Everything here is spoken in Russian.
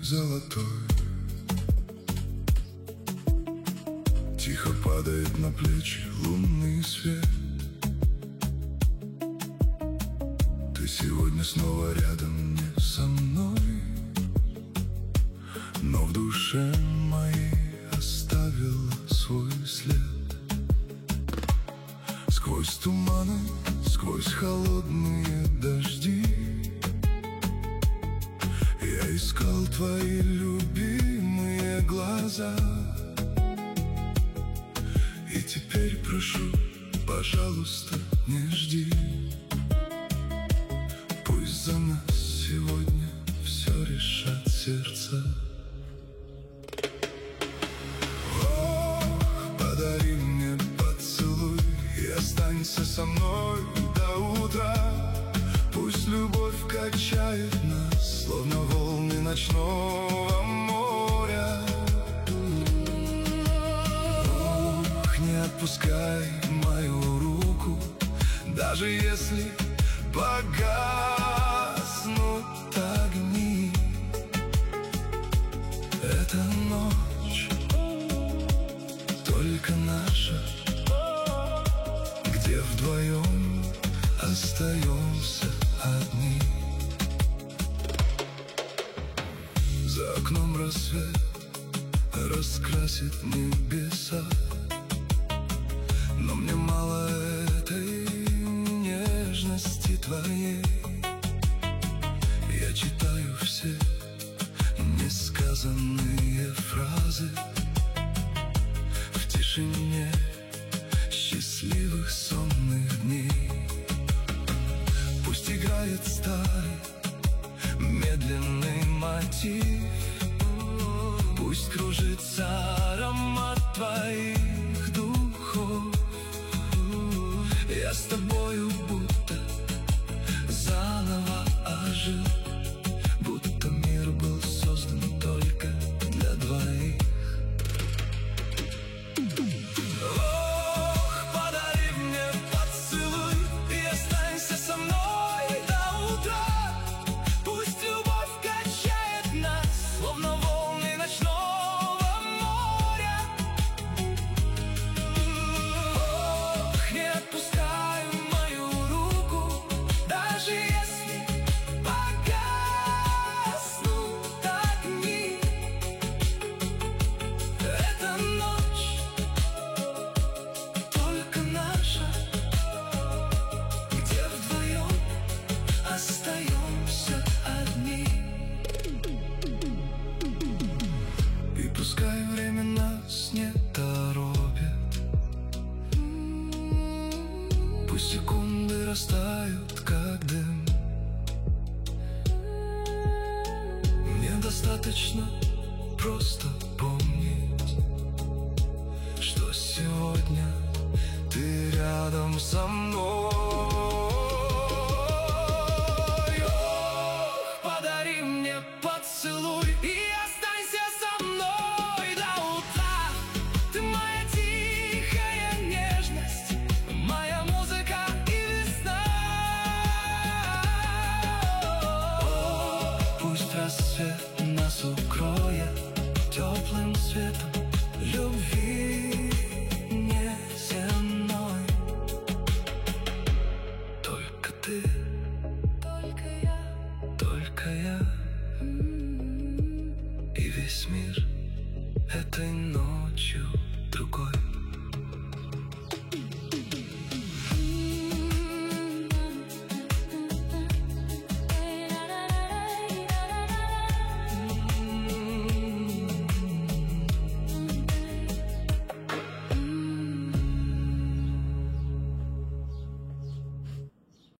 золотой. Тихо падает на плечи лунный свет. Ты сегодня снова рядом, не со мной, но в душе моей оставила свой след. Сквозь туманы, сквозь холодные дожди я искал твои любимые глаза. И теперь прошу, пожалуйста, не жди. Пусть за нас сегодня все решат сердца. Подари мне поцелуй и останься со мной до утра. Пусть любовь качает нас, словно волны ночного моря. Ох, не отпускай мою руку, даже если погаснут огни. Эта ночь только наша, где вдвоем остаемся одни. За окном рассвет раскрасит небеса, но мне мало этой нежности твоей. Я читаю все несказанные фразы в тишине счастливых сонных дней. Пусть играет старый медленный мотив, пусть кружится аромат твоих духов. Я с тобою будто заново ожил, будто мир был создан только для двоих. Ох, подари мне поцелуй и останься со мной до утра. Пусть любовь качает нас, словно волны ночного моря. Ох, не отпускай мою руку, даже если погаснут огни. Эта ночь только наша, где вдвоем остаемся одни. И пускай время нас не торопит, пусть секунды растают, как дым. Мне достаточно просто помнить, что сегодня ты рядом со мной. Ох, подари мне поцелуй и останься со мной до утра. Ты моя тихая нежность, моя музыка и весна. Пусть рассвет нас укроет теплым светом любви неземной. Только ты, только я, и весь мир этой ночью другой.